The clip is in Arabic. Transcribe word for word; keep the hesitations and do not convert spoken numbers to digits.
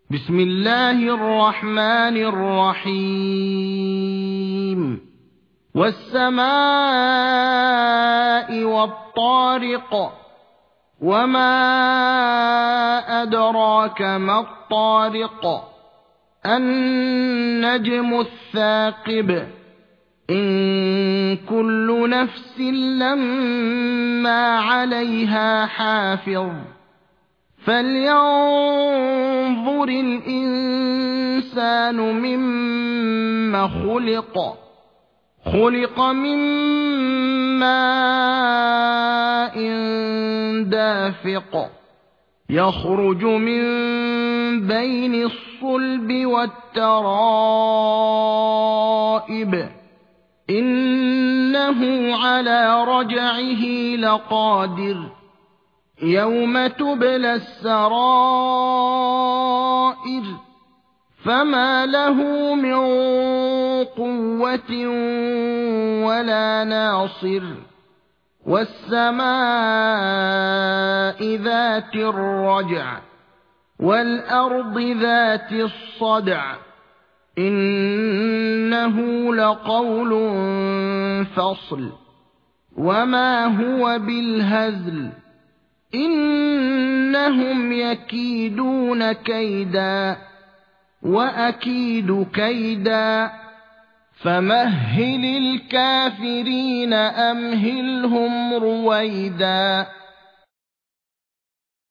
بسم الله الرحمن الرحيم والسماء والطارق وما أدراك ما الطارق النجم الثاقب إن كل نفس لما عليها حافظ فلينظر الإنسان مما خلق خلق من ماء دافق يخرج من بين الصلب والترائب إنه على رجعه لقادر يوم تبلى السرائر فما له من قوة ولا ناصر والسماء ذات الرجع والأرض ذات الصدع إنه لقول فصل وما هو بالهزل إنهم يكيدون كيدا وأكيد كيدا فمهل الكافرين أمهلهم رويدا